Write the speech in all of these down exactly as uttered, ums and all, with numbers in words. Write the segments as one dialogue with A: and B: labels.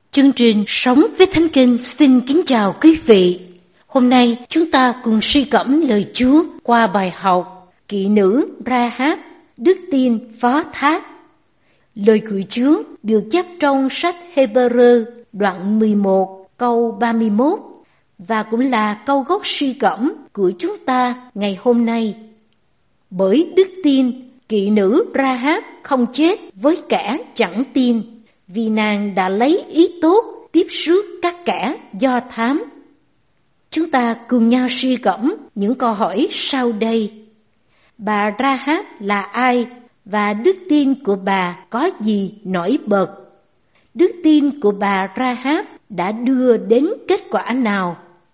A: Chương trình Sống với Thánh Kinh xin kính chào quý vị. Hôm nay chúng ta cùng suy gẫm lời Chúa qua bài học Kỹ nữ Ra-háp, đức tin phó thác. Lời của Chúa được chép trong sách Hê-bơ-rơ đoạn mười một câu ba mươi mốt và cũng là câu gốc suy gẫm của chúng ta ngày hôm nay. Bởi đức tin, kỹ nữ Ra-háp không chết với kẻ chẳng tin, vì nàng đã lấy ý tốt tiếp rước các kẻ do thám. Chúng ta cùng nhau suy gẫm những câu hỏi sau đây. Bà Ra-háp là ai và đức tin của bà có gì nổi bật? Đức tin của bà Ra-háp đã đưa đến kết quả nào?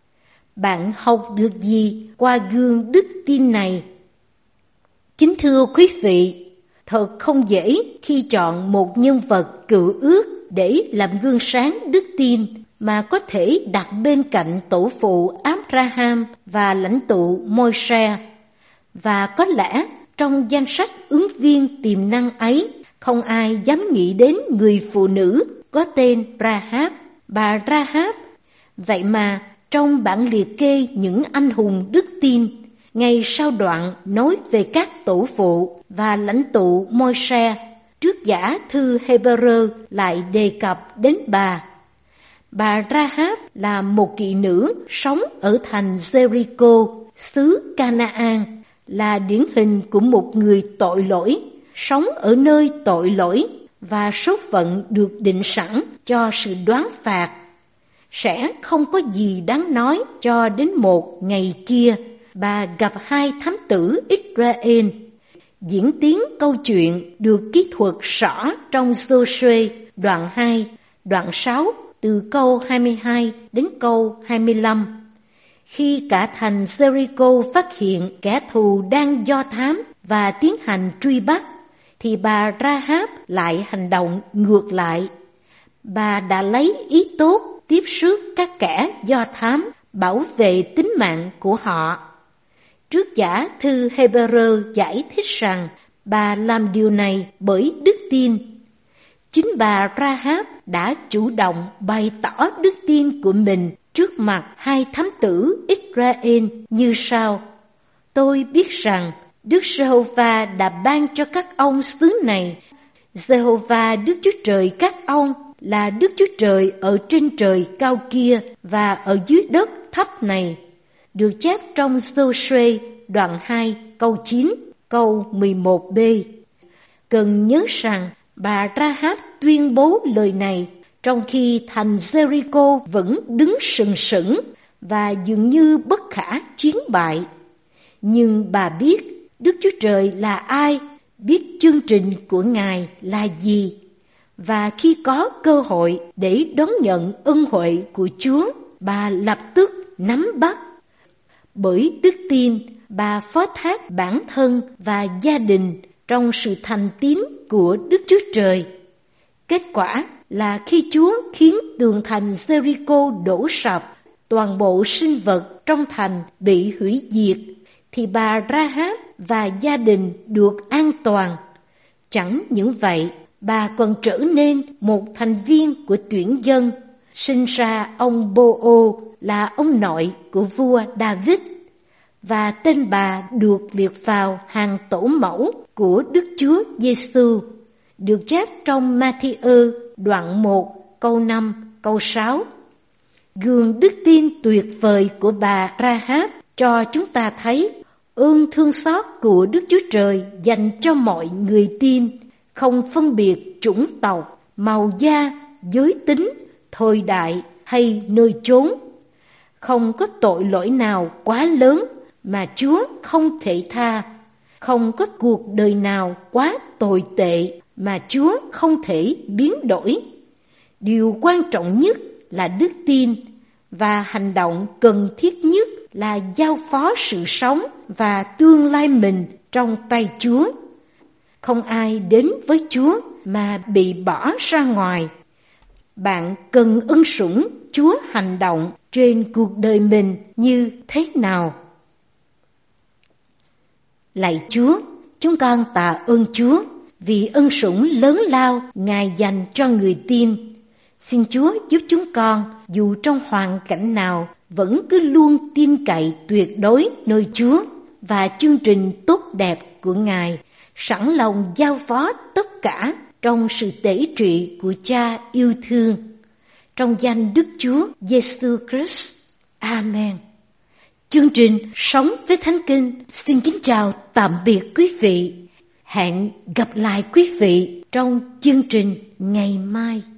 A: Bạn học được gì qua gương đức tin này? Kính thưa quý vị, thật không dễ khi chọn một nhân vật cựu ước để làm gương sáng đức tin mà có thể đặt bên cạnh tổ phụ Abraham và lãnh tụ Môi-se. Và có lẽ trong danh sách ứng viên tiềm năng ấy, không ai dám nghĩ đến người phụ nữ có tên Ra-háp, bà Ra-háp. Vậy mà trong bản liệt kê những anh hùng đức tin, ngay sau đoạn nói về các tổ phụ và lãnh tụ Môi-se, trước giả thư Hê-bơ-rơ lại đề cập đến bà. Bà Ra-háp là một kỹ nữ sống ở thành Giê-ri-cô, xứ Ca-na-an, là điển hình của một người tội lỗi, sống ở nơi tội lỗi và số phận được định sẵn cho sự đoán phạt. Sẽ không có gì đáng nói cho đến một ngày kia, bà gặp hai thám tử Israel. Diễn tiến câu chuyện được kỹ thuật rõ trong Giô-suê đoạn hai, đoạn sáu, từ câu hai mươi hai đến câu hai mươi lăm. Khi cả thành Giê-ri-cô phát hiện kẻ thù đang do thám và tiến hành truy bắt, thì bà Ra-háp lại hành động ngược lại. Bà đã lấy ý tốt tiếp rước các kẻ do thám, bảo vệ tính mạng của họ. Trước giả thư Hê-bơ-rơ giải thích rằng bà làm điều này bởi đức tin. Chính bà Ra-háp đã chủ động bày tỏ đức tin của mình trước mặt hai thám tử Israel như sau: Tôi biết rằng Đức Giê-hô-va đã ban cho các ông xứ này. Giê-hô-va Đức Chúa Trời các ông là Đức Chúa Trời ở trên trời cao kia và ở dưới đất thấp này. Được chép trong Giô-suê đoạn hai câu chín, câu mười một b. Cần nhớ rằng bà Ra-háp tuyên bố lời này trong khi thành Giê-ri-cô vẫn đứng sừng sững và dường như bất khả chiến bại. Nhưng bà biết Đức Chúa Trời là ai, biết chương trình của Ngài là gì. Và khi có cơ hội để đón nhận ân huệ của Chúa, bà lập tức nắm bắt. Bởi đức tin, bà phó thác bản thân và gia đình trong sự thành tín của Đức Chúa Trời. Kết quả là khi Chúa khiến tường thành Giê-ri-cô đổ sập, toàn bộ sinh vật trong thành bị hủy diệt, thì bà Ra-háp và gia đình được an toàn. Chẳng những vậy, bà còn trở nên một thành viên của tuyển dân, sinh ra ông Bô-ô là ông nội của vua Đa-vít, và tên bà được liệt vào hàng tổ mẫu của Đức Chúa Giê-xu, được chép trong Ma-thi-ơ đoạn một, câu năm, câu sáu. Gương đức tin tuyệt vời của bà Ra-háp cho chúng ta thấy ơn thương xót của Đức Chúa Trời dành cho mọi người tin, không phân biệt chủng tộc, màu da, giới tính, thời đại hay nơi chốn. Không có tội lỗi nào quá lớn mà Chúa không thể tha, không có cuộc đời nào quá tồi tệ mà Chúa không thể biến đổi. Điều quan trọng nhất là đức tin, và hành động cần thiết nhất là giao phó sự sống và tương lai mình trong tay Chúa. Không ai đến với Chúa mà bị bỏ ra ngoài. Bạn cần ân sủng Chúa hành động trên cuộc đời mình như thế nào? Lạy Chúa, chúng con tạ ơn Chúa vì ân sủng lớn lao Ngài dành cho người tin. Xin Chúa giúp chúng con, dù trong hoàn cảnh nào, vẫn cứ luôn tin cậy tuyệt đối nơi Chúa và chương trình tốt đẹp của Ngài, sẵn lòng giao phó tất cả trong sự tể trị của Cha yêu thương. Trong danh Đức Chúa Giêsu Christ. Amen. Chương trình Sống với Thánh Kinh xin kính chào tạm biệt quý vị. Hẹn gặp lại quý vị trong chương trình ngày mai.